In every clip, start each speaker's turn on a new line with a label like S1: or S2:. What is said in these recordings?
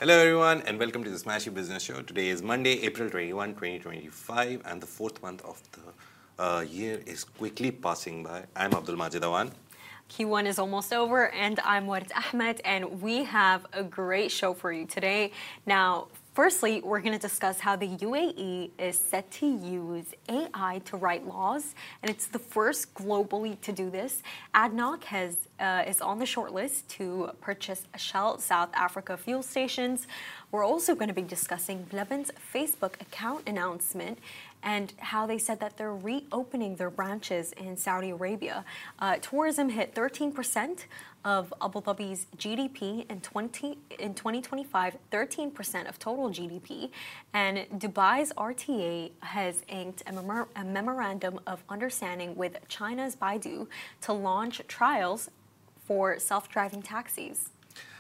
S1: Hello everyone and welcome to the Smashy Business Show. Today is Monday, April 21, 2025 and the fourth month of the year is quickly passing by. I'm Abdul Majid Awan.
S2: Q1 is almost over and I'm Warid Ahmed and we have a great show for you today. Now, firstly, we're going to discuss how the UAE is set to use AI to write laws, and it's the first globally to do this. ADNOC is on the short list to purchase Shell South Africa fuel stations. We're also going to be discussing Blevins' Facebook account announcement and how they said that they're reopening their branches in Saudi Arabia. Tourism hit 13% of Abu Dhabi's GDP in 2025, 13% of total GDP, and Dubai's RTA has inked a memorandum of understanding with China's Baidu to launch trials for self-driving taxis.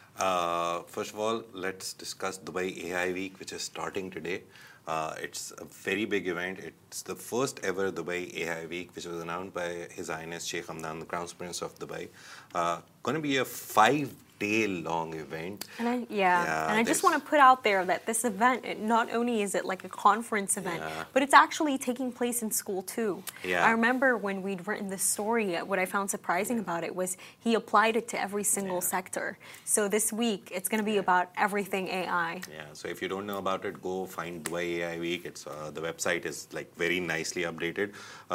S1: First of all, let's discuss Dubai AI Week, which is starting today. It's a very big event. It's the first ever Dubai AI Week, which was announced by His Highness Sheikh Hamdan, the Crown Prince of Dubai. Going to be a 5-day long event.
S2: And I just want to put out there that this event, not only is it like a conference event, but it's actually taking place in school too. I remember when we'd written this story, what I found surprising about it was he applied it to every single sector. So this week, it's going to be about everything AI.
S1: So if you don't know about it, go find Dubai AI Week. It's the website is like very nicely updated.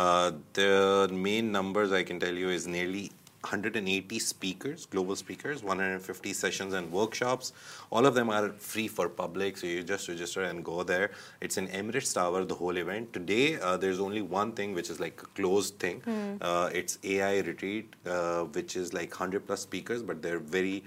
S1: The main numbers I can tell you is nearly 180 speakers, global speakers, 150 sessions and workshops. All of them are free for public, so you just register and go there. It's in Emirates Tower, the whole event. Today, there's only one thing, which is like a closed thing. It's AI Retreat, which is like 100 plus speakers, but they're very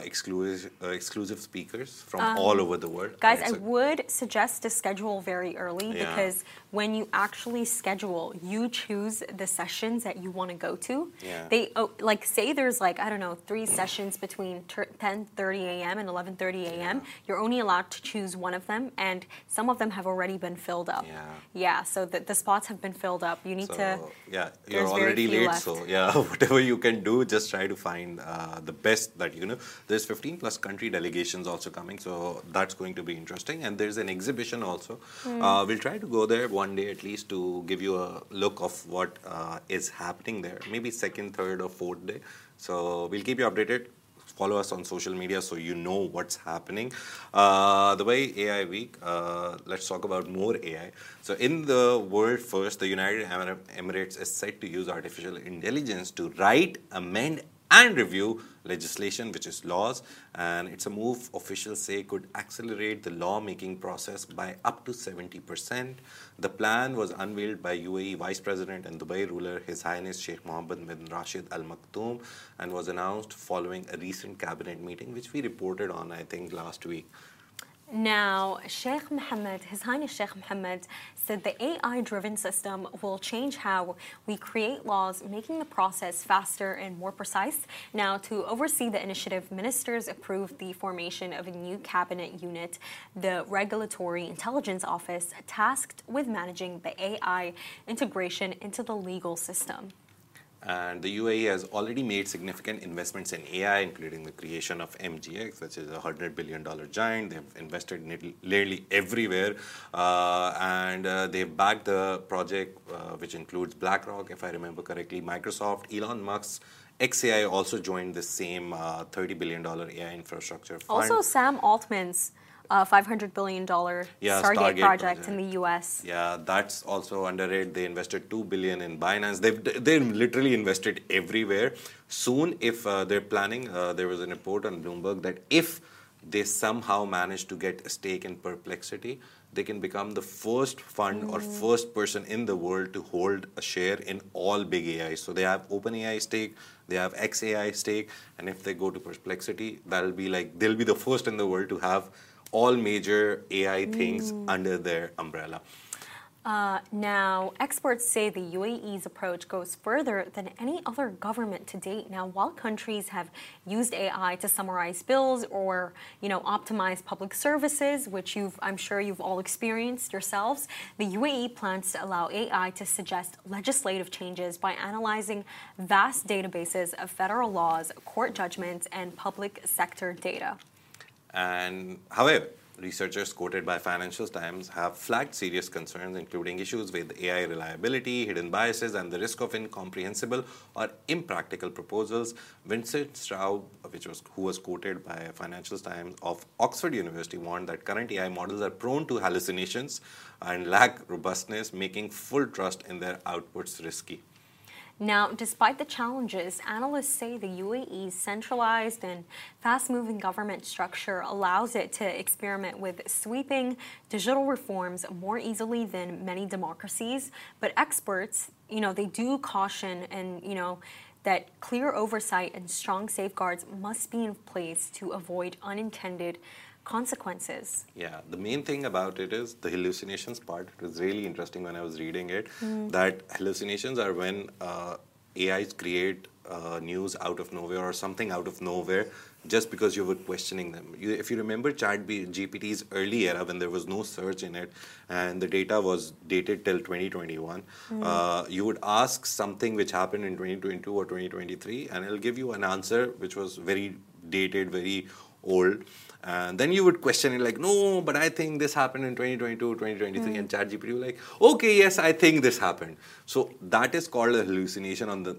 S1: exclusive speakers from all over the world.
S2: Guys, I would suggest to schedule very early because when you actually schedule, you choose the sessions that you want to go to. They like say there's like, I don't know, 3 sessions between 10:30 a.m. and 11:30 a.m. You're only allowed to choose one of them, and some of them have already been filled up. So the spots have been filled up. You need to.
S1: You're already late, left. So whatever you can do, just try to find the best that you know. There's 15 plus country delegations also coming, so that's going to be interesting. And there's an exhibition also. We'll try to go there one day at least to give you a look of what is happening there. Maybe second, third, or fourth day. So we'll keep you updated. Follow us on social media so you know what's happening. The way AI Week, let's talk about more AI. So in the world first, the United Arab Emirates is set to use artificial intelligence to write, amend, and review legislation, which is laws, and it's a move officials say could accelerate the lawmaking process by up to 70%. The plan was unveiled by UAE Vice President and Dubai ruler His Highness Sheikh Mohammed bin Rashid Al Maktoum and was announced following a recent cabinet meeting, which we reported on, I think, last week.
S2: Now, Sheikh Mohammed, His Highness Sheikh Mohammed, said the AI-driven system will change how we create laws, making the process faster and more precise. Now, to oversee the initiative, ministers approved the formation of a new cabinet unit, the Regulatory Intelligence Office, tasked with managing the AI integration into the legal system.
S1: And the UAE has already made significant investments in AI, including the creation of MGX, which is a $100 billion giant. They've invested nearly everywhere. And they've backed the project, which includes BlackRock, if I remember correctly, Microsoft, Elon Musk's xAI also joined the same $30 billion AI infrastructure fund.
S2: Also, Sam Altman's $500 billion Stargate project in the U.S.
S1: That's also under it. They invested $2 billion in Binance. They've literally invested everywhere. Soon, if they're planning, there was a report on Bloomberg that if they somehow manage to get a stake in Perplexity, they can become the first fund or first person in the world to hold a share in all big AI. So they have OpenAI stake, they have xAI stake, and if they go to Perplexity, they'll be the first in the world to have all major AI things under their umbrella.
S2: Now, experts say the UAE's approach goes further than any other government to date. Now, while countries have used AI to summarize bills or, optimize public services, which I'm sure you've all experienced yourselves, the UAE plans to allow AI to suggest legislative changes by analyzing vast databases of federal laws, court judgments, and public sector data.
S1: And however, researchers quoted by Financial Times have flagged serious concerns, including issues with AI reliability, hidden biases, and the risk of incomprehensible or impractical proposals. Vincent Straub, who was quoted by Financial Times of Oxford University, warned that current AI models are prone to hallucinations and lack robustness, making full trust in their outputs risky.
S2: Now, despite the challenges, analysts say the UAE's centralized and fast-moving government structure allows it to experiment with sweeping digital reforms more easily than many democracies. But experts, they do caution and, that clear oversight and strong safeguards must be in place to avoid unintended consequences.
S1: Yeah, the main thing about it is the hallucinations part. It was really interesting when I was reading it, that hallucinations are when AIs create news out of nowhere or something out of nowhere just because you were questioning them. If you remember ChatGPT's early era when there was no search in it and the data was dated till 2021, you would ask something which happened in 2022 or 2023 and it'll give you an answer which was very dated, very old. And then you would question it like, no, but I think this happened in 2022, 2023. And ChatGPT was like, okay, yes, I think this happened. So that is called a hallucination on the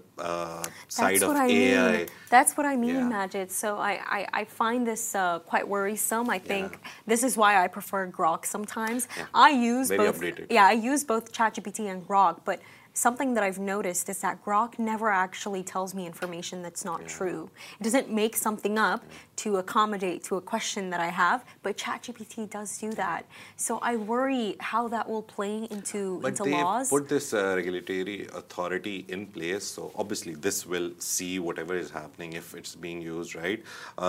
S1: side of AI.
S2: That's what I mean, Majid. So I find this quite worrisome. I think this is why I prefer Grok sometimes. I use
S1: very
S2: both.
S1: Updated.
S2: Yeah, I use both ChatGPT and Grok, but something that I've noticed is that Grok never actually tells me information that's not true. It doesn't make something up to accommodate to a question that I have, but ChatGPT does do that. So I worry how that will play into laws.
S1: But they put this regulatory authority in place, so obviously this will see whatever is happening if it's being used, right?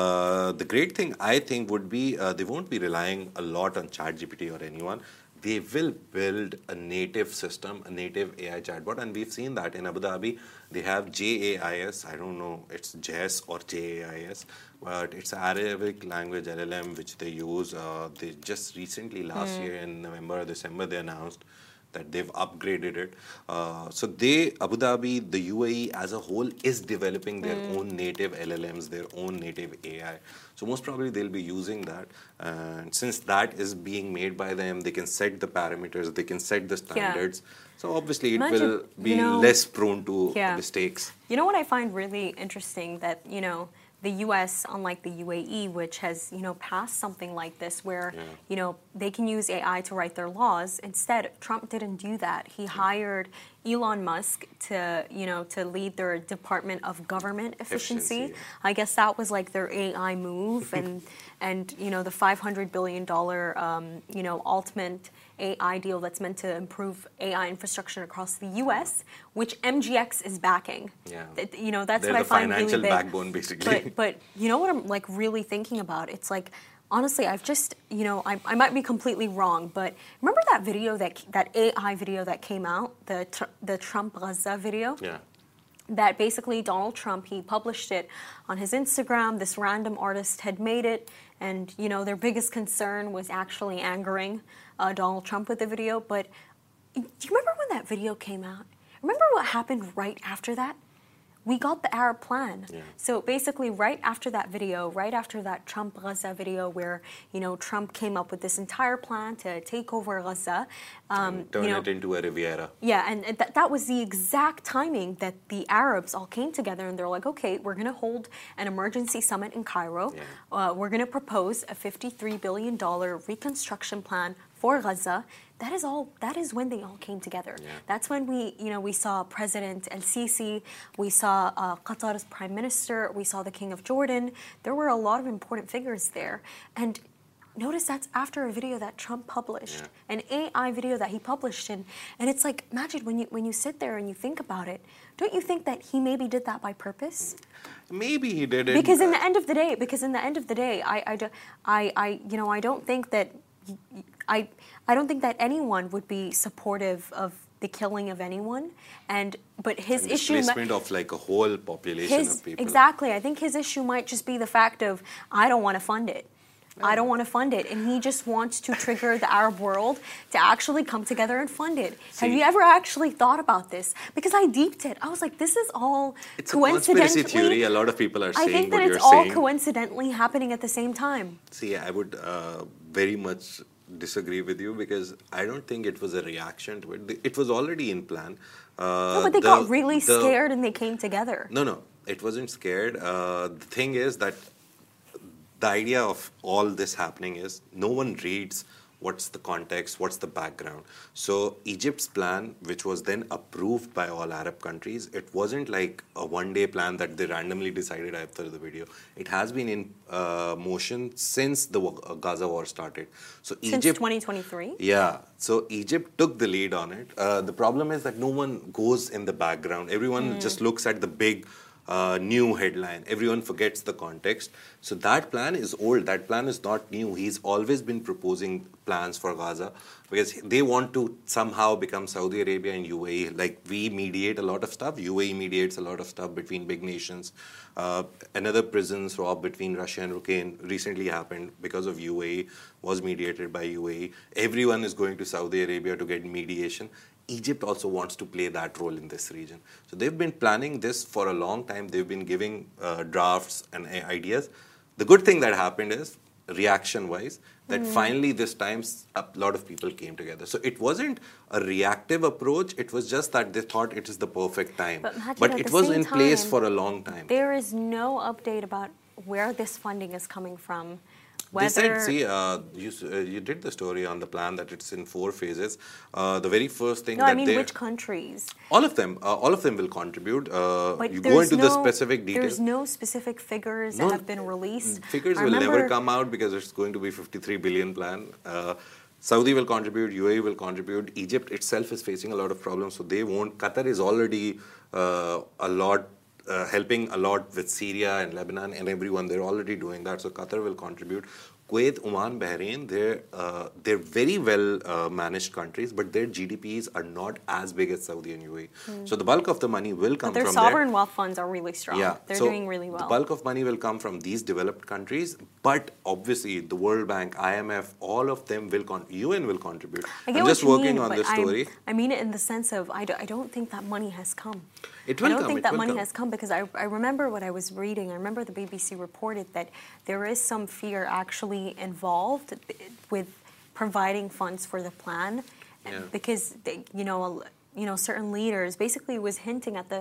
S1: The great thing, I think, would be they won't be relying a lot on ChatGPT or anyone. They will build a native system, a native AI chatbot, and we've seen that in Abu Dhabi. They have JAIS, I don't know, it's JES or JAIS, but it's Arabic language LLM which they use. They just recently, last year in November or December, they announced that they've upgraded it. So Abu Dhabi, the UAE as a whole is developing their own native LLMs, their own native AI. So most probably they'll be using that. And since that is being made by them, they can set the parameters, they can set the standards. So obviously it will be less prone to mistakes.
S2: You know what I find really interesting? That, the U.S., unlike the UAE, which has, passed something like this where, they can use AI to write their laws. Instead, Trump didn't do that. He hired Elon Musk to, to lead their Department of Government Efficiency. I guess that was like their AI move and the $500 billion, ultimate AI deal that's meant to improve AI infrastructure across the U.S., which MGX is backing.
S1: Yeah.
S2: That's
S1: They're
S2: what I find really big.
S1: the financial backbone, basically.
S2: But you know what I'm like really thinking about? It's like, honestly, I've just, I might be completely wrong, but remember that video, that AI video that came out, the Trump Gaza video?
S1: Yeah.
S2: That basically Donald Trump, he published it on his Instagram. This random artist had made it, and their biggest concern was actually angering Donald Trump with the video. But do you remember when that video came out? Remember what happened right after that? We got the Arab plan.
S1: Yeah.
S2: So basically, right after that video, right after that Trump Gaza video, where Trump came up with this entire plan to take over Gaza,
S1: turn it into a Riviera.
S2: Yeah, and that was the exact timing that the Arabs all came together, and they're like, okay, we're going to hold an emergency summit in Cairo.
S1: Yeah.
S2: We're going to propose a $53 billion reconstruction plan for Gaza. That is when they all came together.
S1: Yeah.
S2: That's when we saw President El-Sisi, we saw Qatar's Prime Minister, we saw the King of Jordan. There were a lot of important figures there. And notice that's after a video that Trump published, an AI video that he published. And it's like, Majid, when you sit there and you think about it, don't you think that he maybe did that by purpose?
S1: Maybe he did it.
S2: Because in the end of the day, I don't think that I don't think that anyone would be supportive of the killing of anyone, but his issue
S1: displacement of like a whole population of people.
S2: Exactly, I think his issue might just be the fact of I don't want to fund it. I don't want to fund it. And he just wants to trigger the Arab world to actually come together and fund it. Have you ever actually thought about this? Because I deeped it. I was like, this is all
S1: it's coincidentally. It's a conspiracy theory. A lot of people are saying what you're saying.
S2: I think that it's all coincidentally happening at the same time.
S1: See, I would very much disagree with you because I don't think it was a reaction to it. It was already in plan.
S2: No, but they got really scared and they came together.
S1: No, it wasn't scared. The thing is that the idea of all this happening is no one reads what's the context, what's the background. So Egypt's plan, which was then approved by all Arab countries, it wasn't like a one-day plan that they randomly decided after the video. It has been in motion since the Gaza war started. So
S2: since
S1: Egypt,
S2: 2023?
S1: Yeah. So Egypt took the lead on it. The problem is that no one goes in the background. Everyone just looks at the big new headline. Everyone forgets the context. So that plan is old. That plan is not new. He's always been proposing plans for Gaza because they want to somehow become Saudi Arabia and UAE. Like we mediate a lot of stuff. UAE mediates a lot of stuff between big nations. Another prison swap between Russia and Ukraine recently happened because of UAE, was mediated by UAE. Everyone is going to Saudi Arabia to get mediation. Egypt also wants to play that role in this region. So they've been planning this for a long time. They've been giving drafts and ideas. The good thing that happened is, reaction-wise, that finally this time a lot of people came together. So it wasn't a reactive approach. It was just that they thought it is the perfect time. But it was in place for a long time.
S2: There is no update about where this funding is coming from.
S1: They said, see, you did the story on the plan that it's in 4 phases. The very first thing
S2: which countries?
S1: All of them will contribute. But you go into the specific details.
S2: There's no specific figures that have been released.
S1: Figures will never come out because it's going to be 53 billion plan. Saudi will contribute, UAE will contribute. Egypt itself is facing a lot of problems, so they won't. Qatar is already helping a lot with Syria and Lebanon and everyone. They're already doing that. So Qatar will contribute. Kuwait, Oman, Bahrain, they're very well managed countries, but their GDPs are not as big as Saudi and UAE. So the bulk of the money will come from there.
S2: But their sovereign wealth funds are really strong. Yeah, they're doing really well.
S1: The bulk of money will come from these developed countries, but obviously the World Bank, IMF, all of them will UN will contribute.
S2: I'm just working on this story. I mean it in the sense of I don't think that money has come.
S1: It will come.
S2: I don't think that money has come because I remember what I was reading. I remember the BBC reported that there is some fear actually involved with providing funds for the plan, because certain leaders basically was hinting at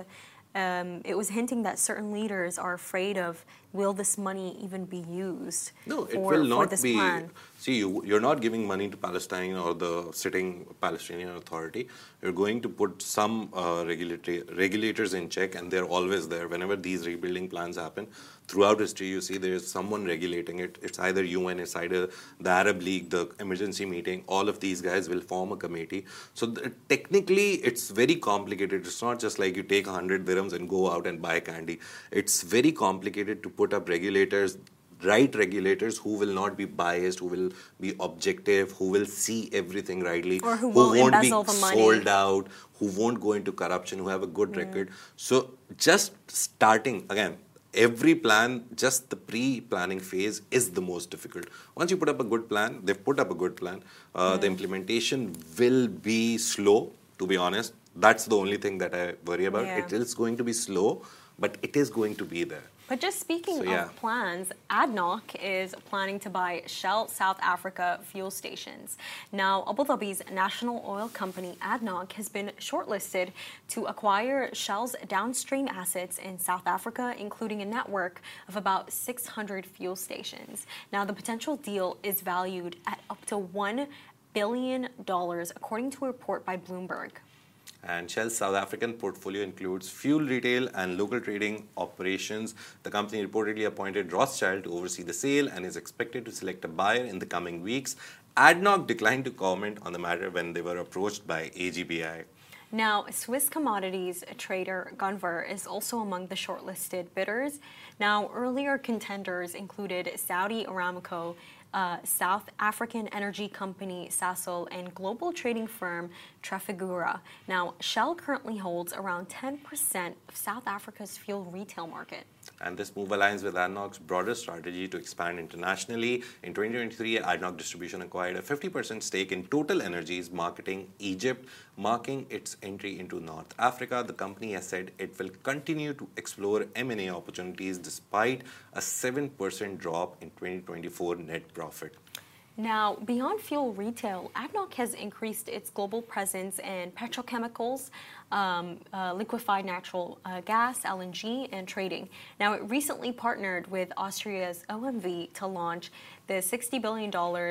S2: it was hinting that certain leaders are afraid of, will this money even be used?
S1: No, it will not be. Plan? See, you're not giving money to Palestine or the sitting Palestinian Authority. You're going to put some regulators in check, and they're always there. Whenever these rebuilding plans happen, throughout history, you see there is someone regulating it. It's either UN, it's either the Arab League, the emergency meeting. All of these guys will form a committee. So technically, it's very complicated. It's not just like you take 100 dirhams and go out and buy candy. It's very complicated to put up regulators, right regulators who will not be biased, who will be objective, who will see everything rightly,
S2: or who won't be
S1: sold out, who won't go into corruption, who have a good record. So just starting, again, every plan, just the pre-planning phase is the most difficult. Once you put up a good plan, they've put up a good plan, the implementation will be slow, to be honest. That's the only thing that I worry about. It is going to be slow, but it is going to be there.
S2: But just speaking of plans, ADNOC is planning to buy Shell South Africa fuel stations. Now, Abu Dhabi's national oil company, ADNOC, has been shortlisted to acquire Shell's downstream assets in South Africa, including a network of about 600 fuel stations. Now, the potential deal is valued at up to $1 billion, according to a report by Bloomberg.
S1: And Shell's South African portfolio includes fuel retail and local trading operations. The company reportedly appointed Rothschild to oversee the sale and is expected to select a buyer in the coming weeks. ADNOC declined to comment on the matter when they were approached by AGBI.
S2: Now, Swiss commodities trader Gunvor is also among the shortlisted bidders. Now, earlier contenders included Saudi Aramco, South African energy company Sasol, and global trading firm Trafigura. Now, Shell currently holds around 10% of South Africa's fuel retail market.
S1: And this move aligns with ADNOC's broader strategy to expand internationally. In 2023, ADNOC Distribution acquired a 50% stake in Total Energies Marketing Egypt, marking its entry into North Africa. The company has said it will continue to explore M&A opportunities despite a 7% drop in 2024 net profit.
S2: Now, beyond fuel retail, ADNOC has increased its global presence in petrochemicals, liquefied natural gas, LNG, and trading. Now, it recently partnered with Austria's OMV to launch the $60 billion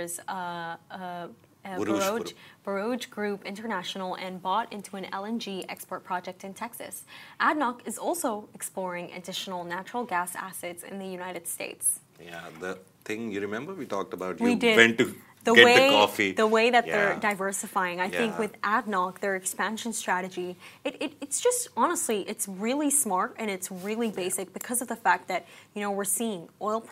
S2: Borouge Group International and bought into an LNG export project in Texas. ADNOC is also exploring additional natural gas assets in the United States.
S1: Yeah, the thing you remember we talked about.
S2: We did.
S1: Went to get the coffee.
S2: The way that they're diversifying, I think with ADNOC, their expansion strategy, it's just honestly, it's really smart and it's really basic because of the fact that we're seeing oil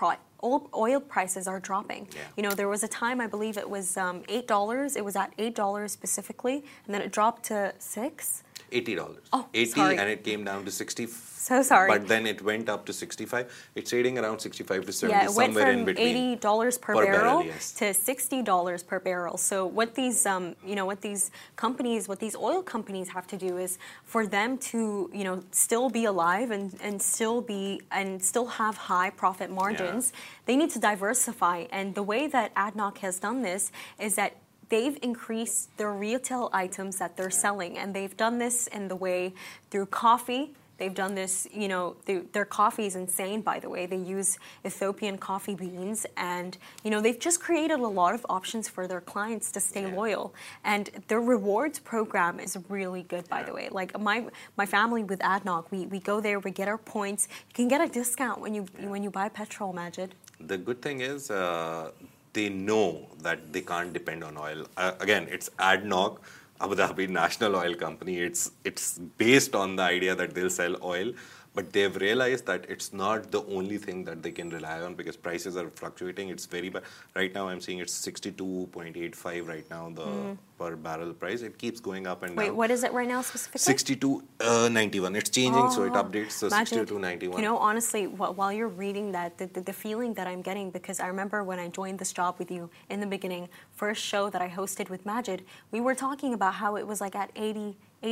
S2: prices are dropping. There was a time, I believe it was $8. It was at $8 specifically, and then it dropped to $6.
S1: $80.
S2: Oh,
S1: 80,
S2: sorry.
S1: and it came down to 60.
S2: So sorry.
S1: But then it went up to 65. It's trading around 65 to 70,
S2: it went
S1: somewhere
S2: from
S1: in between.
S2: $80 per barrel
S1: yes.
S2: to $60 per barrel. So what these, what these oil companies have to do is for them to, still be alive and still have high profit margins. They need to diversify, and the way that ADNOC has done this is that they've increased their retail items that they're selling, and they've done this in the way through coffee. They've done this, their coffee is insane, by the way. They use Ethiopian coffee beans, and, they've just created a lot of options for their clients to stay loyal. And their rewards program is really good, by the way. Like my family with ADNOC, we go there, we get our points. You can get a discount when you buy petrol, Majid.
S1: The good thing is they know that they can't depend on oil. Again, it's ADNOC, Abu Dhabi National Oil Company. It's based on the idea that they'll sell oil, but they've realized that it's not the only thing that they can rely on because prices are fluctuating. It's very bad. Right now, I'm seeing it's 62.85 right now, the per barrel price. It keeps going up and down.
S2: Wait, what is it right now specifically?
S1: 62.91. It's changing, so it updates. So 62.91.
S2: Honestly, while you're reading that, the feeling that I'm getting, because I remember when I joined this job with you in the beginning, first show that I hosted with Majid, we were talking about how it was like at $80.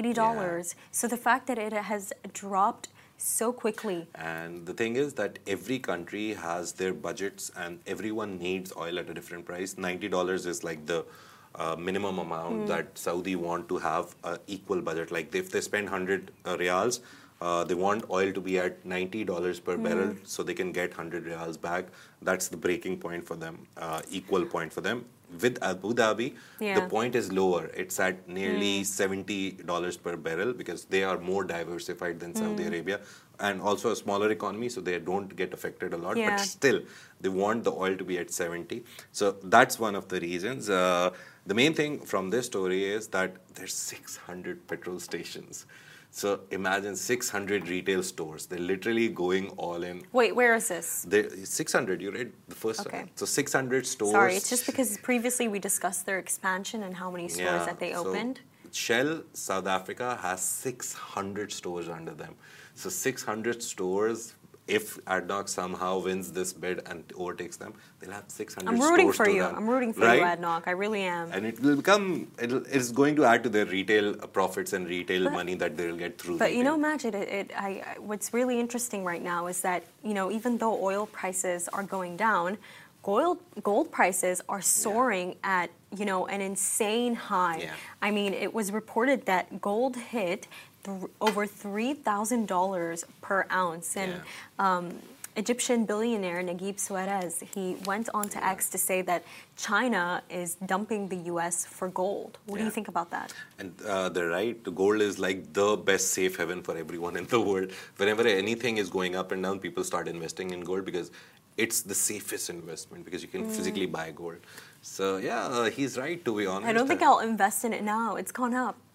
S2: So the fact that it has dropped so quickly.
S1: And the thing is that every country has their budgets and everyone needs oil at a different price. $90 is like the minimum amount that Saudi want to have an equal budget. Like if they spend 100 riyals, they want oil to be at $90 per barrel so they can get 100 riyals back. That's the breaking point for them, equal point for them. With Abu Dhabi, the point is lower. It's at nearly $70 per barrel because they are more diversified than Saudi Arabia and also a smaller economy, so they don't get affected a lot. But still, they want the oil to be at 70. So that's one of the reasons. The main thing from this story is that there's 600 petrol stations. So imagine 600 retail stores. They're literally going all in.
S2: Wait, where is this?
S1: 600, you read the first one. So 600 stores.
S2: Sorry, it's just because previously we discussed their expansion and how many stores that they opened.
S1: Shell South Africa has 600 stores under them. So 600 stores, if ADNOC somehow wins this bid and overtakes them, they'll have 600 stores.
S2: I'm rooting for you.
S1: Run,
S2: I'm rooting for you, ADNOC. I really am.
S1: And it will become, it's going to add to their retail profits and retail money that they'll get through
S2: But
S1: retail.
S2: Majid, what's really interesting right now is that, even though oil prices are going down, gold prices are soaring at, an insane high. I mean, it was reported that gold hit over $3,000 per ounce. And Egyptian billionaire Naguib Sawiris, he went on to X to say that China is dumping the U.S. for gold. What do you think about that?
S1: And they're right. The gold is like the best safe haven for everyone in the world. Whenever anything is going up and down, people start investing in gold because it's the safest investment because you can physically buy gold. So, he's right, to be honest.
S2: I don't think I'll invest in it now. It's gone up.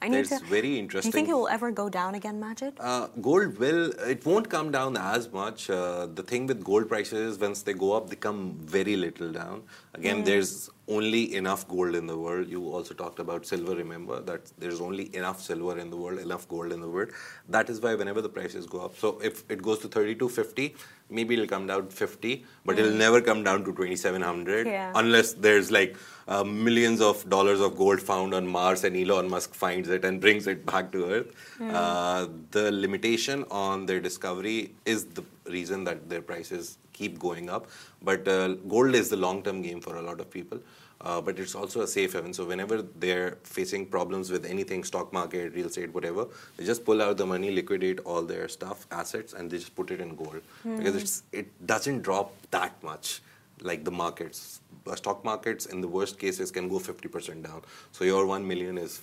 S2: I need
S1: There's
S2: to.
S1: very
S2: Do
S1: interesting.
S2: you think it will ever go down again, Majid?
S1: Gold it won't come down as much. The thing with gold prices, once they go up, they come very little down. Again, there's only enough gold in the world. You also talked about silver, remember, that there's only enough silver in the world, enough gold in the world. That is why whenever the prices go up, so if it goes to 3250, maybe it'll come down to 50, but it'll never come down to 2700 unless there's like millions of dollars of gold found on Mars and Elon Musk finds it and brings it back to Earth. The limitation on their discovery is the reason that their prices keep going up. But gold is the long-term game for a lot of people. But it's also a safe haven. So whenever they're facing problems with anything, stock market, real estate, whatever, they just pull out the money, liquidate all their stuff, assets, and they just put it in gold. Because it doesn't drop that much like the markets. Stock markets, in the worst cases, can go 50% down. So your 1 million is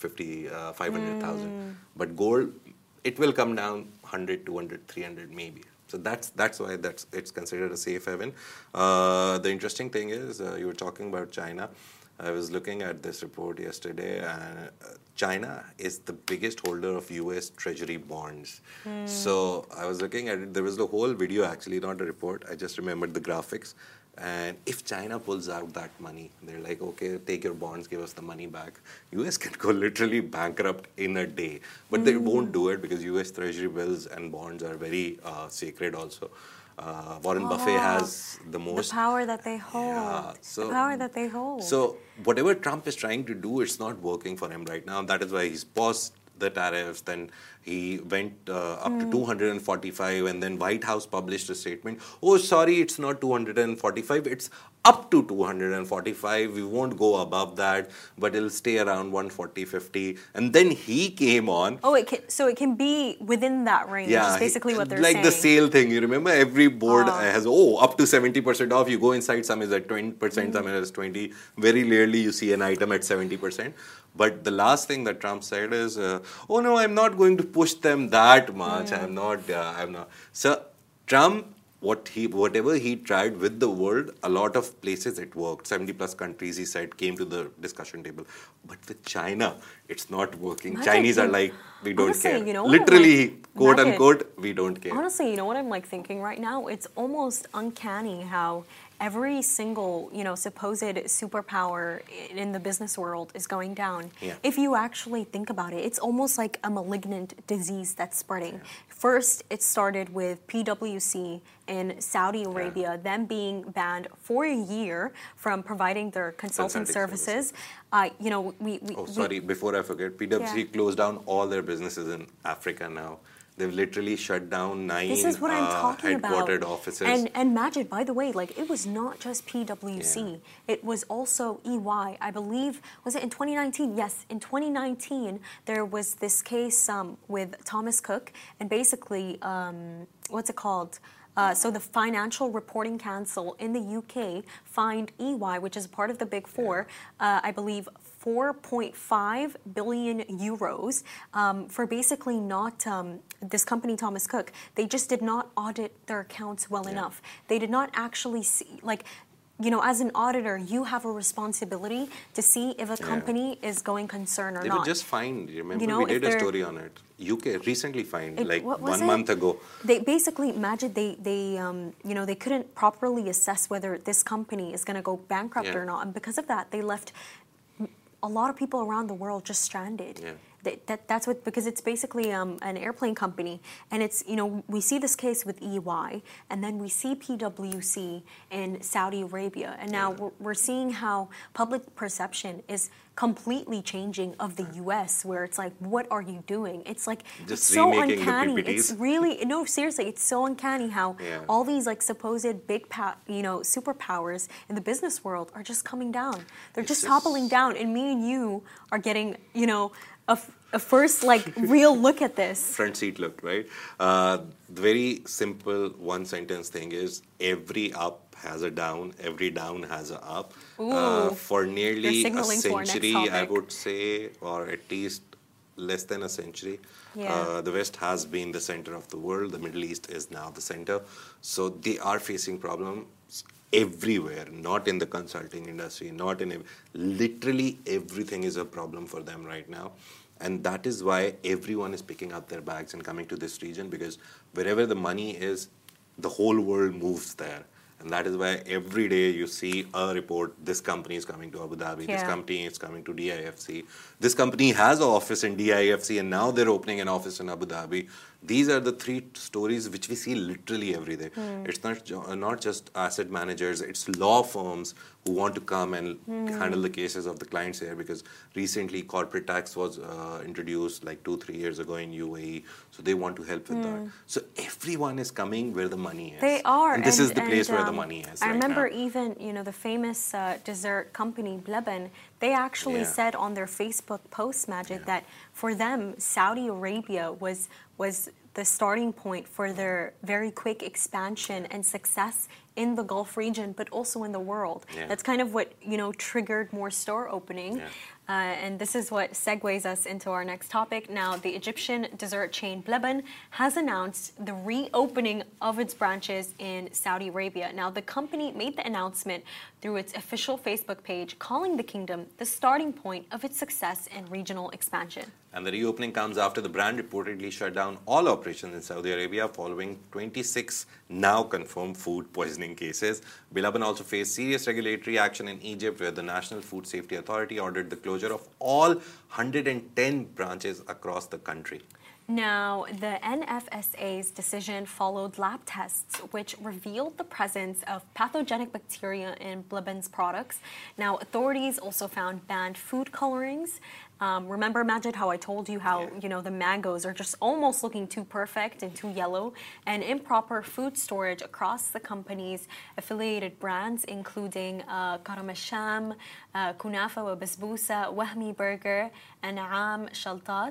S1: 500,000. But gold, it will come down 100, 200, 300 maybe. So that's why it's considered a safe haven. The interesting thing is, you were talking about China. I was looking at this report yesterday, and China is the biggest holder of US Treasury bonds. So I was looking at it. There was the whole video, actually, not a report. I just remembered the graphics. And if China pulls out that money, they're like, okay, take your bonds, give us the money back. US can go literally bankrupt in a day. But they won't do it because US Treasury bills and bonds are very sacred also. Warren Buffett has the most.
S2: The power that they hold.
S1: Yeah,
S2: the power that they hold.
S1: So whatever Trump is trying to do, it's not working for him right now. That is why he's paused the tariffs. Then he went up to 245, and then White House published a statement. Oh, sorry, it's not 245. It's up to 245. We won't go above that, but it'll stay around 140, 50. And then he came on.
S2: Oh, so it can be within that range. Yeah, is basically what they're saying.
S1: Like the sale thing. You remember every board has, up to 70% off. You go inside, some is at 20%, some is 20%. Very rarely you see an item at 70%. But the last thing that Trump said is, oh no, I'm not going to push them that much. I'm not. So Trump, whatever he tried with the world, a lot of places it worked. 70 plus countries, he said, came to the discussion table. But with China, it's not working. Chinese are like, we don't care.
S2: You know,
S1: literally, quote unquote, we don't care.
S2: Honestly, you know what I'm like thinking right now? It's almost uncanny how every single, supposed superpower in the business world is going down.
S1: Yeah.
S2: If you actually think about it, it's almost like a malignant disease that's spreading. Yeah. First, it started with PwC in Saudi Arabia, them being banned for a year from providing their consulting services.
S1: Sorry, before I forget, PwC closed down all their businesses in Africa now. They've literally shut down 9
S2: this is what I'm talking
S1: headquartered
S2: about.
S1: offices.
S2: And Majid, by the way, it was not just PwC. Yeah. It was also EY. I believe, was it in 2019? Yes, in 2019, there was this case with Thomas Cook. And basically, what's it called? So the Financial Reporting Council in the UK fined EY, which is part of the Big Four, I believe 4.5 billion euros for basically not, this company, Thomas Cook, they just did not audit their accounts well enough. They did not actually see, as an auditor, you have a responsibility to see if a company is going concern or not.
S1: They were just fined. Remember, we did a story on it. UK recently fined, 1 month ago.
S2: They basically, Majid, they couldn't properly assess whether this company is going to go bankrupt or not. And because of that, they left a lot of people around the world just stranded.
S1: Yeah.
S2: That's what, because it's basically an airplane company, and it's, we see this case with EY, and then we see PwC in Saudi Arabia, and now we're seeing how public perception is completely changing of the U.S., where it's like, what are you doing? It's like,
S1: just
S2: it's so
S1: remaking
S2: uncanny.
S1: the PPTs.
S2: It's really, no, seriously, it's so uncanny how all these supposed big, superpowers in the business world are just coming down. They're just toppling down, and me and you are getting, a first real look at this.
S1: Front seat look, right? The very simple one sentence thing is every up has a down, every down has a up. For nearly a century, I would say, or at least less than a century, the West has been the center of the world. The Middle East is now the center. So they are facing problems everywhere, not in the consulting industry, literally everything is a problem for them right now. And that is why everyone is picking up their bags and coming to this region, because wherever the money is, the whole world moves there. And that is why every day you see a report, this company is coming to Abu Dhabi, this company is coming to DIFC. This company has an office in DIFC and now they're opening an office in Abu Dhabi. These are the three stories which we see literally every day. It's not just asset managers, it's law firms who want to come and handle the cases of the clients here, because recently corporate tax was introduced like 2-3 years ago in UAE, so they want to help with that. So everyone is coming where the money is.
S2: They are.
S1: And this is the place where the money is.
S2: I remember even, the famous dessert company, Bleben, they actually said on their Facebook post, Majid, that for them, Saudi Arabia was the starting point for their very quick expansion and success in the Gulf region, but also in the world. That's kind of what, triggered more store opening. And this is what segues us into our next topic. Now, the Egyptian dessert chain Bleben has announced the reopening of its branches in Saudi Arabia. Now, the company made the announcement through its official Facebook page, calling the kingdom the starting point of its success and regional expansion.
S1: And the reopening comes after the brand reportedly shut down all operations in Saudi Arabia following 26 now confirmed food poisoning cases. Bleben also faced serious regulatory action in Egypt, where the National Food Safety Authority ordered the closure of all 110 branches across the country.
S2: Now, the NFSA's decision followed lab tests, which revealed the presence of pathogenic bacteria in Bleben's products. Now, authorities also found banned food colorings. Remember, Majid, how I told you how, the mangoes are just almost looking too perfect and too yellow, and improper food storage across the company's affiliated brands, including Karam al-Sham, Kunafa wa Basbousa, Wahmi Burger, An'am Shaltat.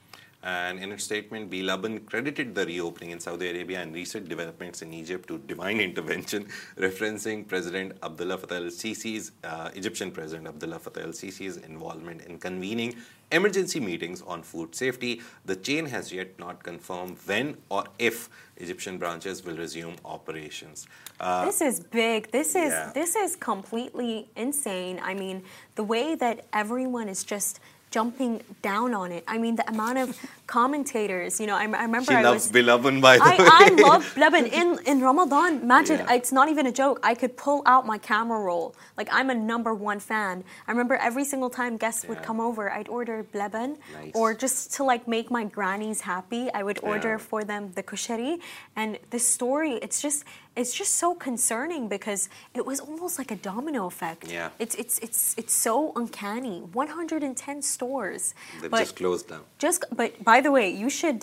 S1: And in its statement, Bleben credited the reopening in Saudi Arabia and recent developments in Egypt to divine intervention, referencing President Abdullah Fattah el-Sisi's, Egyptian President Abdullah Fattah el-Sisi's involvement in convening emergency meetings on food safety. The chain has yet not confirmed when or if Egyptian branches will resume operations.
S2: This is big. This is completely insane. I mean, the way that everyone is just jumping down on it. I mean, the amount of commentators, I remember
S1: she loves Bleben, by the way.
S2: I love Bleben. In Ramadan, Majid, it's not even a joke. I could pull out my camera roll. Like, I'm a #1 fan. I remember every single time guests would come over, I'd order Bleben.
S1: Nice.
S2: Or just to make my grannies happy, I would order for them the kushari. And this story, it's just so concerning because it was almost like a domino effect.
S1: Yeah.
S2: It's so uncanny. 110 stores.
S1: They've just closed down.
S2: But by the way, you should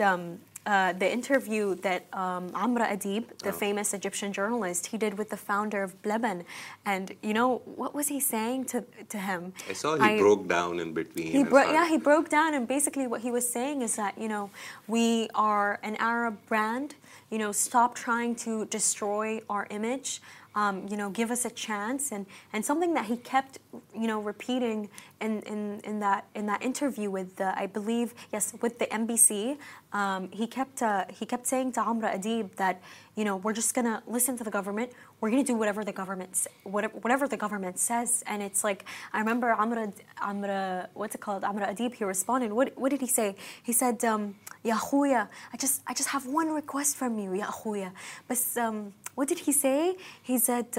S2: the interview that Amra Adib, the famous Egyptian journalist, he did with the founder of Bleben, and what was he saying to him?
S1: I saw he broke down in between.
S2: He broke down, and basically what he was saying is that we are an Arab brand. Stop trying to destroy our image. Give us a chance, and something that he kept repeating in that interview with I believe with the NBC. He kept saying to Amra Adib that we're just gonna listen to the government. We're gonna do whatever the government says. And it's like, I remember Amra Adib, he responded. What did he say? He said, Ya Akhuya, I just have one request from you, Ya Akhuya. But what did he say? He said,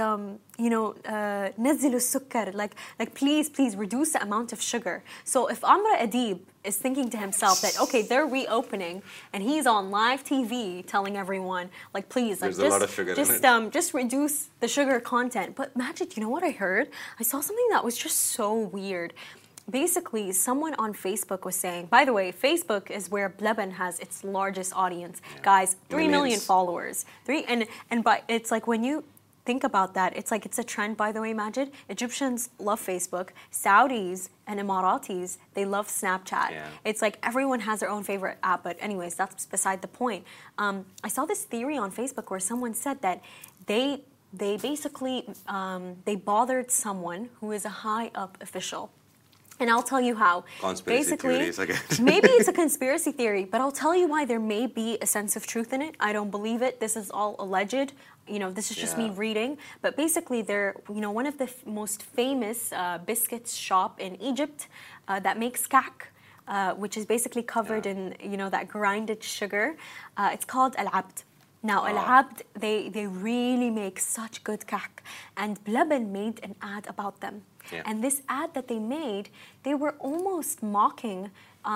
S2: نزلوا السكر, like please reduce the amount of sugar. So if Amra Adib is thinking to himself that, okay, they're reopening, and he's on live TV telling everyone, please,
S1: there's a lot of sugar
S2: just reduce the sugar content. But Majid, you know what I heard? I saw something that was just so weird. Basically, someone on Facebook was saying, by the way, Facebook is where Bleben has its largest audience. Guys, 3 million followers. But it's like, when you think about that, it's a trend, by the way, Majid. Egyptians love Facebook. Saudis and Emiratis, they love Snapchat. It's like everyone has their own favorite app. But anyways, that's beside the point. I saw this theory on Facebook where someone said that they basically they bothered someone who is a high up official. And I'll tell you how.
S1: Conspiracy theories, I guess.
S2: Maybe it's a conspiracy theory, but I'll tell you why there may be a sense of truth in it. I don't believe it. This is all alleged. This is just me reading. But basically, they're one of the most famous biscuits shop in Egypt that makes kak. which is basically covered in, that grinded sugar. It's called Al-Abd. Now, Al-Abd, they really make such good kahk. And Blabban made an ad about them.
S1: Yeah.
S2: And this ad that they made, they were almost mocking,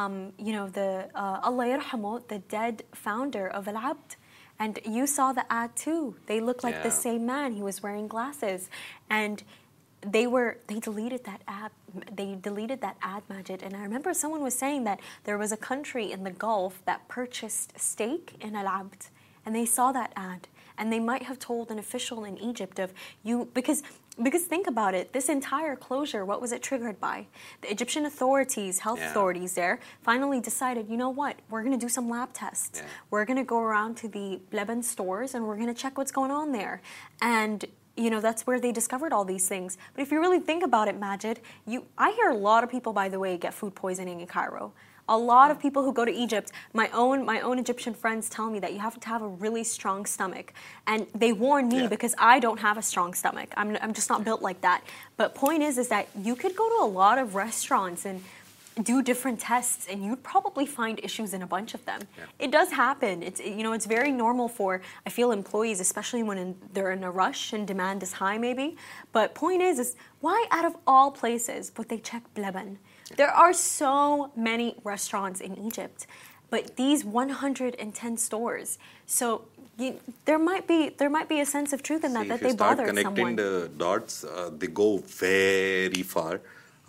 S2: the Allah yarhamu, the dead founder of Al-Abd. And you saw the ad too. They look like the same man. He was wearing glasses. And they deleted that ad. They deleted that ad, Majid. And I remember someone was saying that there was a country in the Gulf that purchased stake in Al-Abd. And they saw that ad. And they might have told an official in Egypt because think about it, this entire closure, what was it triggered by? The Egyptian authorities, health authorities there, finally decided, you know what, we're going to do some lab tests.
S1: Yeah.
S2: We're going to go around to the Blabban stores and we're going to check what's going on there. And that's where they discovered all these things. But if you really think about it, Majid, I hear a lot of people, by the way, get food poisoning in Cairo. A lot of people who go to Egypt, my own Egyptian friends tell me that you have to have a really strong stomach. And they warn me because I don't have a strong stomach. I'm just not built like that. But point is that you could go to a lot of restaurants and do different tests and you'd probably find issues in a bunch of them. Yeah. It does happen. It's very normal for, I feel, employees, especially when they're in a rush and demand is high maybe. But point is why out of all places would they check Blabban? There are so many restaurants in Egypt, but these 110 stores. So there might be a sense of truth in that they bother someone.
S1: If you start connecting the dots, they go very far.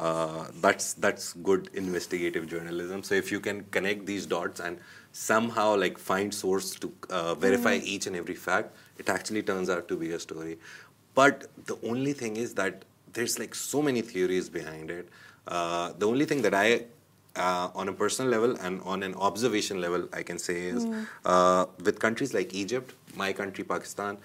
S1: That's good investigative journalism. So if you can connect these dots and somehow find source to verify each and every fact, it actually turns out to be a story. But the only thing is that there's so many theories behind it. The only thing that I, on a personal level and on an observation level, I can say is with countries like Egypt, my country, Pakistan,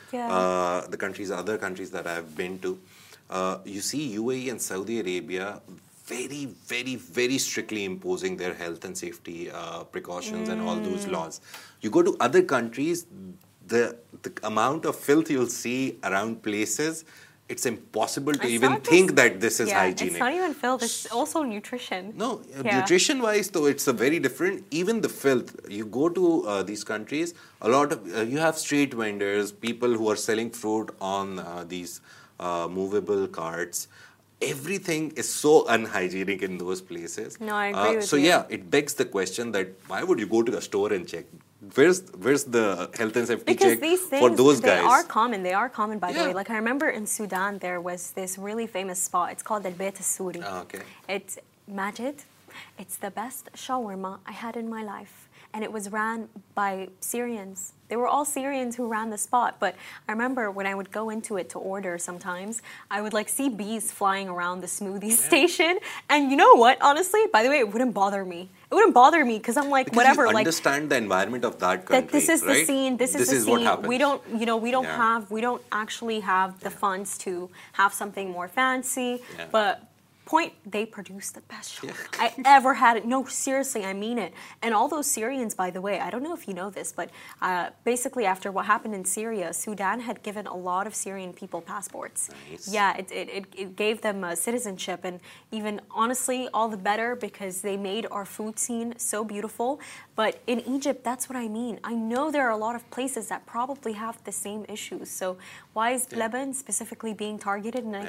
S1: the other countries that I've been to, you see UAE and Saudi Arabia very, very, very strictly imposing their health and safety precautions and all those laws. You go to other countries, the amount of filth you'll see around places, it's impossible to even think that this is hygienic.
S2: It's not even filth, it's also nutrition.
S1: No, nutrition-wise, though, it's a very different. Even the filth, you go to these countries, a lot of you have street vendors, people who are selling fruit on these movable carts. Everything is so unhygienic in those places.
S2: No, I agree with
S1: so
S2: you.
S1: So it begs the question that why would you go to a store and check? Where's the health and safety check for those guys?
S2: They are common. They are common, by the way. I remember in Sudan, there was this really famous spot. It's called Al Bayt Al-Suri.
S1: Okay.
S2: It's Majid. It's the best shawarma I had in my life. And it was ran by Syrians. They were all Syrians who ran the spot. But I remember when I would go into it to order sometimes, I would see bees flying around the smoothie station. And you know what? Honestly, by the way, it wouldn't bother me. It wouldn't bother me because I'm
S1: because
S2: whatever.
S1: You understand the environment of that country.
S2: That this is
S1: right?
S2: the scene. This is the scene.
S1: What happens.
S2: We don't actually have the funds to have something more fancy.
S1: Yeah.
S2: But point, they produce the best shawarma I ever had. No, seriously, I mean it. And all those Syrians, by the way, I don't know if you know this, but basically after what happened in Syria, Sudan had given a lot of Syrian people passports.
S1: Nice.
S2: Yeah, it gave them citizenship, and even honestly, all the better because they made our food scene so beautiful. But in Egypt, that's what I mean. I know there are a lot of places that probably have the same issues. So why is Blabban specifically being targeted? And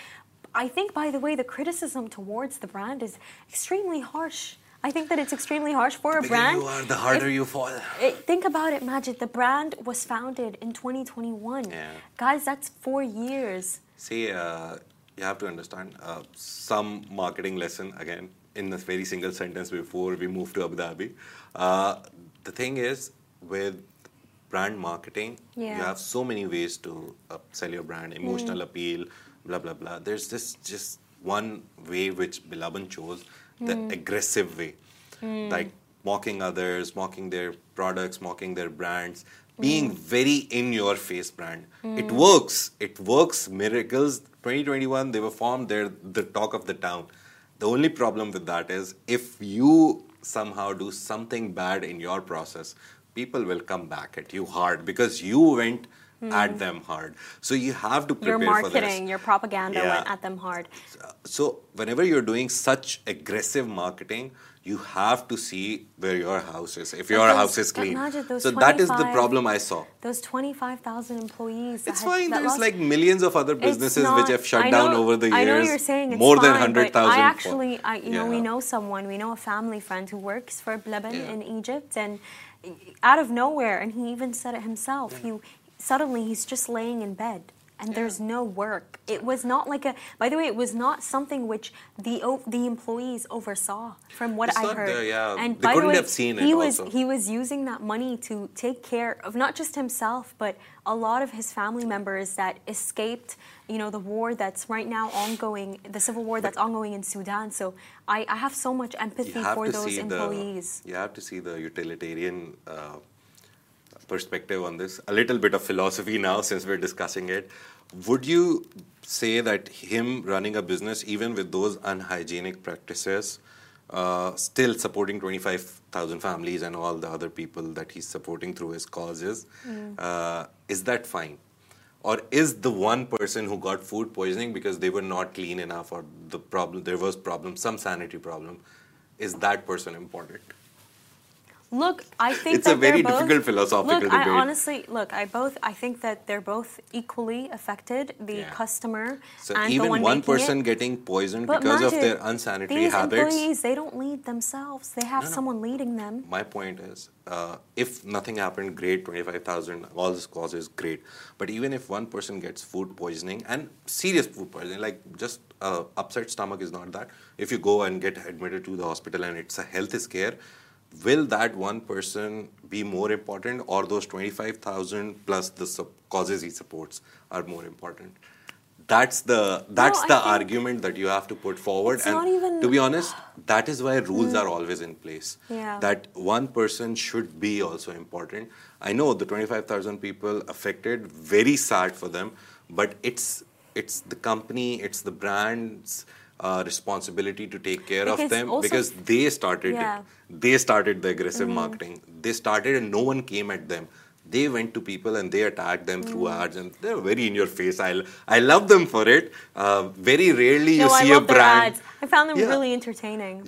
S2: I think, by the way, the criticism towards the brand is extremely harsh. I think that it's extremely harsh for a brand.
S1: The bigger you are, the harder you fall.
S2: Think about it, Majid. The brand was founded in 2021.
S1: Yeah.
S2: Guys, that's 4 years.
S1: See, you have to understand some marketing lesson, again, in a very single sentence before we move to Abu Dhabi. The thing is, with brand marketing, you have so many ways to sell your brand, emotional appeal, blah, blah, blah. There's just one way which Blabban chose, the aggressive way. Like mocking others, mocking their products, mocking their brands, being very in-your-face brand. It works. It works miracles. 2021, they were formed. They're the talk of the town. The only problem with that is if you somehow do something bad in your process, people will come back at you hard because you went at them hard. So you have to prepare for this.
S2: Your marketing, your propaganda went at them hard.
S1: So whenever you're doing such aggressive marketing, you have to see where your house is, if
S2: But
S1: your
S2: those-
S1: house is clean.
S2: imagine those
S1: So that is the
S2: 25
S1: problem I saw.
S2: Those 25,000 employees.
S1: It's fine. There's like millions of other businesses
S2: not-
S1: which have shut
S2: I
S1: down
S2: know-
S1: over the years.
S2: I know you're saying it's
S1: more than
S2: fine, but
S1: 100,000.
S2: I actually, we
S1: Yeah.
S2: know someone, we know a family friend who works for Blaban
S1: Yeah.
S2: in Egypt, and out of nowhere, and he even said it himself, suddenly he's just laying in bed. And there's no work. It was not like a. By the way, it was not something which the employees oversaw, from what
S1: It's
S2: I
S1: not
S2: heard.
S1: there, yeah.
S2: And
S1: They
S2: by the
S1: couldn't
S2: way,
S1: have seen
S2: he
S1: it
S2: was
S1: also.
S2: he was using that money to take care of not just himself, but a lot of his family members that escaped. The war that's right now ongoing, the civil war that's ongoing in Sudan. So I have so much empathy for those employees.
S1: You have to see the utilitarian perspective on this. A little bit of philosophy now, since we're discussing it. Would you say that him running a business, even with those unhygienic practices, still supporting 25,000 families and all the other people that he's supporting through his causes, is that fine? Or is the one person who got food poisoning because they were not clean enough, or there was some sanitary problem, is that person important?
S2: Look, I think
S1: It's
S2: that
S1: a very
S2: they're both,
S1: difficult philosophical
S2: look,
S1: debate.
S2: I honestly I think that they're both equally affected, the
S1: Yeah.
S2: customer
S1: So
S2: and
S1: even
S2: the one
S1: one
S2: making
S1: person
S2: it.
S1: getting poisoned
S2: But
S1: because of
S2: Majid,
S1: their unsanitary
S2: these
S1: habits.
S2: employees, they don't lead themselves. They have
S1: No, no.
S2: someone leading them.
S1: My point is, if nothing happened, great, 25,000, all this causes, great. But even if one person gets food poisoning, and serious food poisoning, like just upset stomach is not that. If you go and get admitted to the hospital and it's a health scare, will that one person be more important, or those 25,000 plus the causes he supports are more important? That's the
S2: think
S1: argument that you have to put forward.
S2: it's
S1: And
S2: not even-
S1: to be honest, that is why rules are always in place.
S2: Yeah.
S1: That one person should be also important. I know the 25,000 people affected, very sad for them, but it's the company, it's the brand's responsibility to take care of
S2: Because
S1: them,
S2: also-
S1: because they started
S2: Yeah.
S1: it. They started the aggressive marketing. They started and no one came at them. They went to people and they attacked them through ads, and they're very in your face. I love them for it. Very rarely you
S2: No, I
S1: see a
S2: love their
S1: brand.
S2: ads. I found them
S1: Yeah.
S2: really entertaining.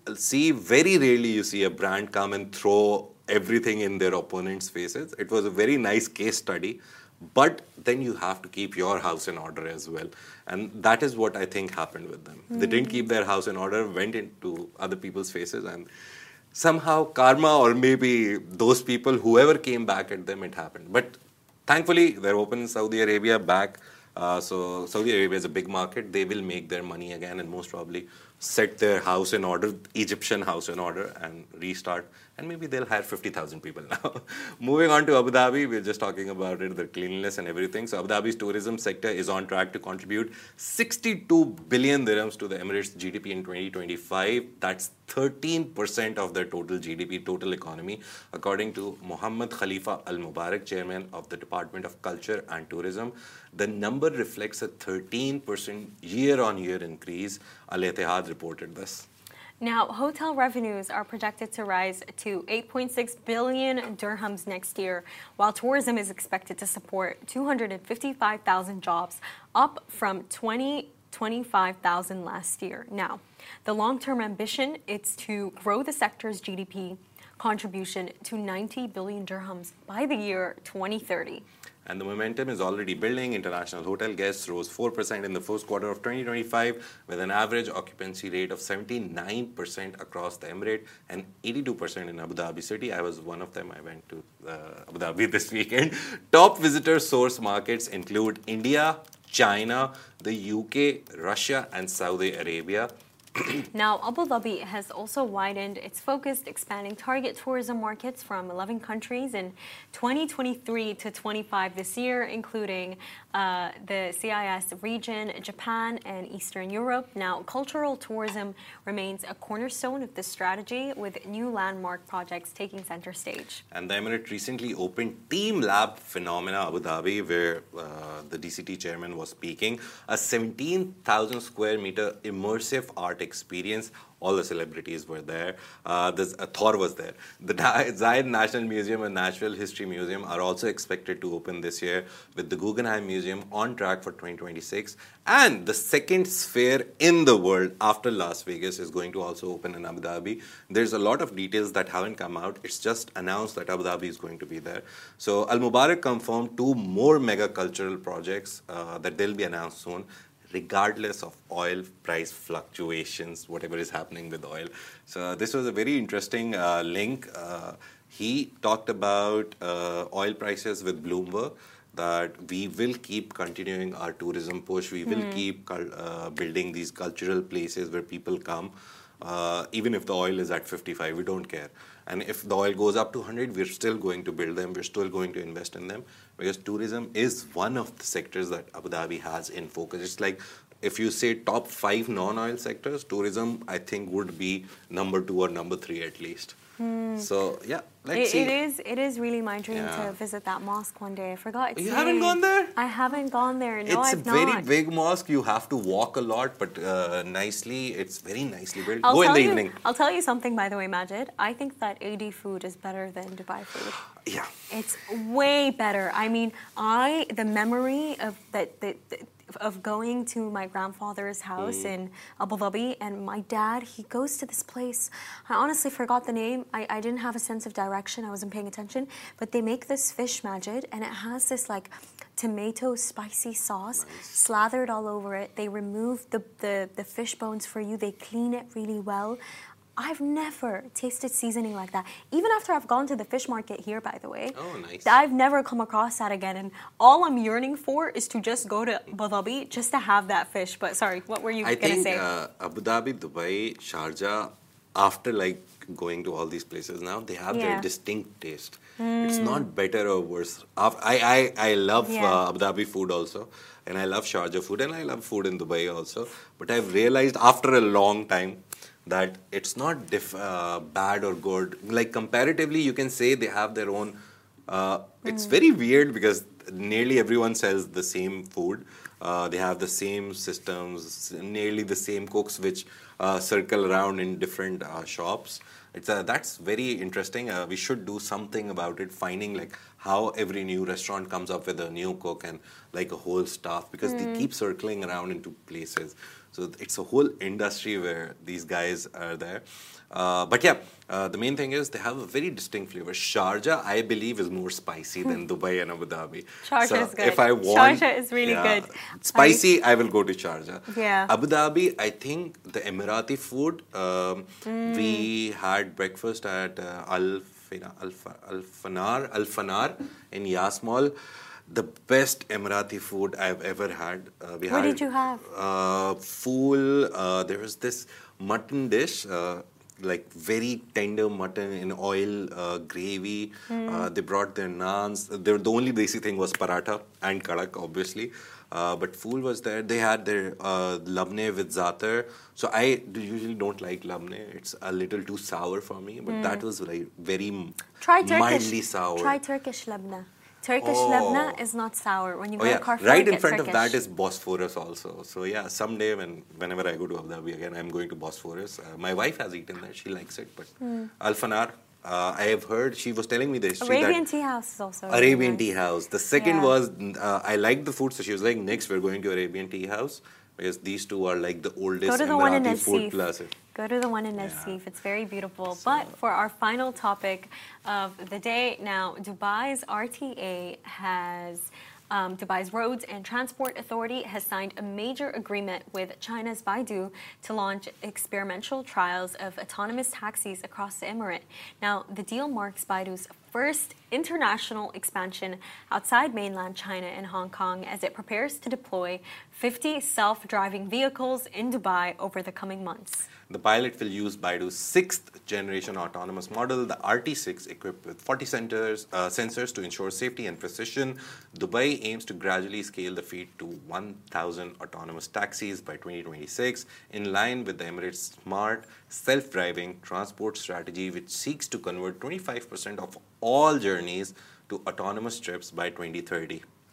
S1: Very rarely you see a brand come and throw everything in their opponents' faces. It was a very nice case study, but then you have to keep your house in order as well. And that is what I think happened with them. They didn't keep their house in order, went into other people's faces, and somehow karma, or maybe those people, whoever came back at them, it happened. But thankfully, they're open in Saudi Arabia back. So Saudi Arabia is a big market. They will make their money again and most probably set their house in order, Egyptian house in order, and restart. And maybe they'll hire 50,000 people now. Moving on to Abu Dhabi, we're just talking about it, the cleanliness and everything. So Abu Dhabi's tourism sector is on track to contribute 62 billion dirhams to the Emirates' GDP in 2025. That's 13% of their total GDP, total economy, according to Mohammed Khalifa Al Mubarak, chairman of the Department of Culture and Tourism. The number reflects a 13% year-on-year increase. Al Ittihad reported this.
S2: Now, hotel revenues are projected to rise to 8.6 billion dirhams next year, while tourism is expected to support 255,000 jobs, up from 25,000 last year. Now, the long-term ambition is to grow the sector's GDP contribution to 90 billion dirhams by the year 2030.
S1: And the momentum is already building. International hotel guests rose 4% in the first quarter of 2025, with an average occupancy rate of 79% across the Emirate and 82% in Abu Dhabi city. I was one of them. I went to Abu Dhabi this weekend. Top visitor source markets include India, China, the UK, Russia, and Saudi Arabia.
S2: Now, Abu Dhabi has also widened its focus, expanding target tourism markets from 11 countries in 2023 to 25 this year, including the CIS region, Japan, and Eastern Europe. Now, cultural tourism remains a cornerstone of this strategy, with new landmark projects taking center stage.
S1: And the Emirate recently opened Team Lab Phenomena Abu Dhabi, where the DCT chairman was speaking, a 17,000 square meter immersive art experience All the celebrities were there. Thor was there. The Zayed National Museum and Natural History Museum are also expected to open this year, with the Guggenheim Museum on track for 2026. And the second sphere in the world after Las Vegas is going to also open in Abu Dhabi. There's a lot of details that haven't come out. It's just announced that Abu Dhabi is going to be there. So Al Mubarak confirmed 2 more mega cultural projects that they'll be announced soon, regardless of oil price fluctuations, whatever is happening with oil. So this was a very interesting link. He talked about oil prices with Bloomberg, that we will keep continuing our tourism push. We will keep building these cultural places where people come. Even if the oil is at 55, we don't care. And if the oil goes up to 100, we're still going to build them. We're still going to invest in them, because tourism is one of the sectors that Abu Dhabi has in focus. It's like, if you say top 5 non-oil sectors, tourism, I think, would be number 2 or number 3 at least. So, yeah, let's see.
S2: It is really my dream to visit that mosque one day. I forgot its
S1: You
S2: name.
S1: haven't gone there?
S2: I haven't gone there. No,
S1: It's
S2: I've
S1: a very
S2: not.
S1: big mosque. You have to walk a lot, but nicely, it's very nicely built.
S2: I'll
S1: Go in
S2: tell
S1: the
S2: you,
S1: evening.
S2: I'll tell you something, by the way, Majid. I think that AD food is better than Dubai food.
S1: Yeah.
S2: It's way better. I mean, the memory of going to my grandfather's house in Abu Dhabi, and my dad, he goes to this place. I honestly forgot the name. I didn't have a sense of direction. I wasn't paying attention. But they make this fish, Majid, and it has this like tomato spicy sauce slathered all over it. They remove the fish bones for you. They clean it really well. I've never tasted seasoning like that. Even after I've gone to the fish market here, by the way.
S1: Oh, nice.
S2: I've never come across that again. And all I'm yearning for is to just go to Abu Dhabi just to have that fish. But sorry, what were you going to say?
S1: I think Abu Dhabi, Dubai, Sharjah, after like going to all these places now, they have their distinct taste. It's not better or worse. I love Abu Dhabi food also. And I love Sharjah food. And I love food in Dubai also. But I've realized after a long time that it's not bad or good. Like comparatively, you can say they have their own. It's very weird because nearly everyone sells the same food. They have the same systems, nearly the same cooks which circle around in different shops. That's very interesting. We should do something about it, finding like how every new restaurant comes up with a new cook and like a whole staff, because they keep circling around into places. So it's a whole industry where these guys are there. But yeah, the main thing is they have a very distinct flavor. Sharjah, I believe, is more spicy than Dubai and Abu Dhabi.
S2: Sharjah is good.
S1: If I want,
S2: Sharjah is really good.
S1: Spicy, I will go to Sharjah.
S2: Yeah.
S1: Abu Dhabi, I think the Emirati food, we had breakfast at Al Fanar in Yas Mall. The best Emirati food I've ever had.
S2: What did you have?
S1: Fool. There was this mutton dish, like very tender mutton in oil, gravy. They brought their naans. The only desi thing was paratha and kadak, obviously. But fool was there. They had their labne with zaatar. So I usually don't like labne. It's a little too sour for me. But that was like very mildly sour.
S2: Try Turkish labna. Turkish labna is not sour. When you go to Carrefour,
S1: right in front
S2: Turkish.
S1: of that is Bosphorus also. So yeah, someday whenever I go to Abu Dhabi again, I'm going to Bosphorus. My wife has eaten there; she likes it. But Al Fanar, I have heard, she was telling me the history.
S2: Arabian Tea House is also
S1: Arabian Tea House. The second was I liked the food, so she was like, next we're going to Arabian Tea House, because these two are like the oldest Emirati food plaza.
S2: Go to the one in Nassif. It's very beautiful. But for our final topic of the day, now Dubai's RTA has Dubai's Roads and Transport Authority has signed a major agreement with China's Baidu to launch experimental trials of autonomous taxis across the emirate. Now, the deal marks Baidu's first international expansion outside mainland China and Hong Kong as it prepares to deploy 50 self-driving vehicles in Dubai over the coming months.
S1: The pilot will use Baidu's 6th generation autonomous model, the RT6, equipped with 40 sensors to ensure safety and precision. Dubai aims to gradually scale the fleet to 1,000 autonomous taxis by 2026, in line with the Emirates' smart, self-driving transport strategy, which seeks to convert 25% of all journeys to autonomous trips by 2030.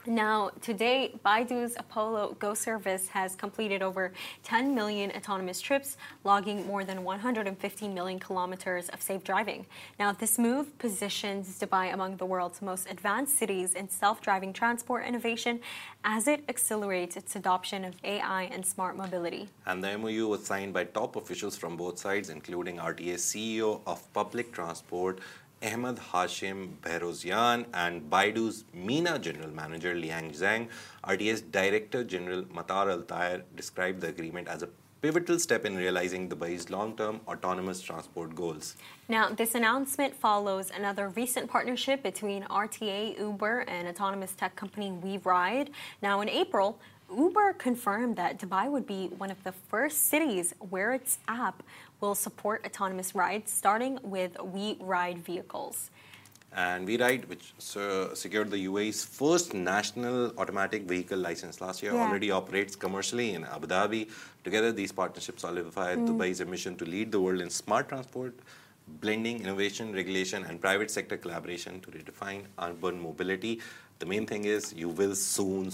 S2: Now, today, Baidu's Apollo Go service has completed over 10 million autonomous trips, logging more than 150 million kilometers of safe driving. Now, this move positions Dubai among the world's most advanced cities in self-driving transport innovation as it accelerates its adoption of AI and smart mobility.
S1: And the MOU was signed by top officials from both sides, including RTA's CEO of Public Transport, Ahmed Hashim Behrozian, and Baidu's MENA General Manager Liang Zhang. RTA's Director General Matar Al Tayer described the agreement as a pivotal step in realizing Dubai's long-term autonomous transport goals.
S2: Now, this announcement follows another recent partnership between RTA, Uber, and autonomous tech company WeRide. Now, in April, Uber confirmed that Dubai would be one of the first cities where its app will support autonomous rides, starting with WeRide vehicles.
S1: And WeRide, which secured the UAE's first national automatic vehicle license last year, already operates commercially in Abu Dhabi. Together, these partnerships solidify Dubai's mission to lead the world in smart transport, blending innovation, regulation, and private sector collaboration to redefine urban mobility. The main thing is you will soon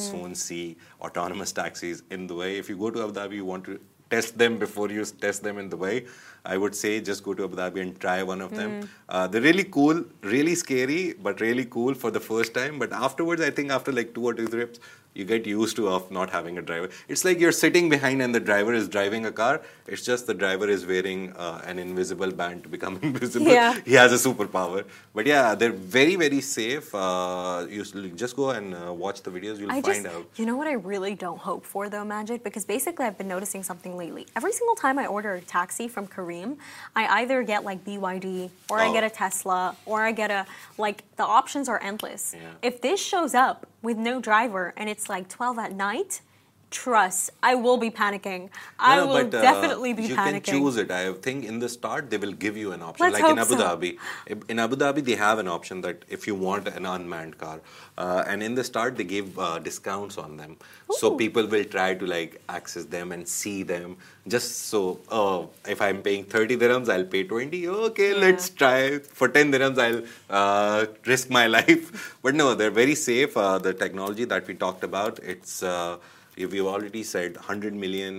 S1: see autonomous taxis in Dubai. If you go to Abu Dhabi, you want to test them before you test them in Dubai. I would say just go to Abu Dhabi and try one of them. They're really cool, really scary, but really cool for the first time. But afterwards, I think after like 2 or 3 trips, you get used to of not having a driver. It's like you're sitting behind and the driver is driving a car. It's just the driver is wearing an invisible band to become invisible.
S2: Yeah.
S1: He has a superpower. But yeah, they're very, very safe. You just go and watch the videos. You'll find out.
S2: You know what I really don't hope for though, Majid? Because basically I've been noticing something lately. Every single time I order a taxi from Kareem, I either get like BYD or I get a Tesla or I get the options are endless.
S1: Yeah.
S2: If this shows up with no driver and it's like 12 at night, trust, I will be panicking. I will definitely be panicking.
S1: You can choose it. I think in the start, they will give you an option.
S2: Let's
S1: like
S2: hope
S1: in Abu
S2: so.
S1: Dhabi. In Abu Dhabi, they have an option that if you want an unmanned car. And in the start, they give discounts on them.
S2: Ooh.
S1: So people will try to like access them and see them. Just so, if I'm paying 30 dirhams, I'll pay 20. Okay, let's try. For 10 dirhams, I'll risk my life. But no, they're very safe. The technology that we talked about, it's... we've already said 1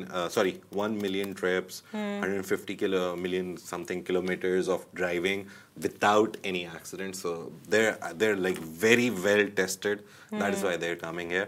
S1: million trips, 150 million something kilometers of driving without any accidents. So they're like very well tested. That is why they're coming here.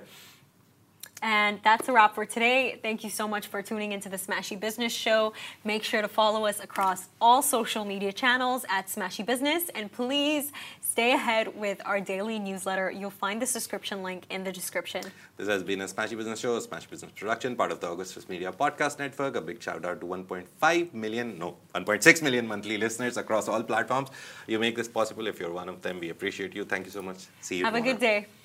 S2: And that's a wrap for today. Thank you so much for tuning into the Smashy Business Show. Make sure to follow us across all social media channels at Smashy Business. And please stay ahead with our daily newsletter. You'll find the subscription link in the description.
S1: This has been a Smashy Business Show, a Smashy Business production, part of the Augustus Media Podcast Network. A big shout out to 1.6 million monthly listeners across all platforms. You make this possible. If you're one of them, we appreciate you. Thank you so much. See you tomorrow.
S2: Have a good day.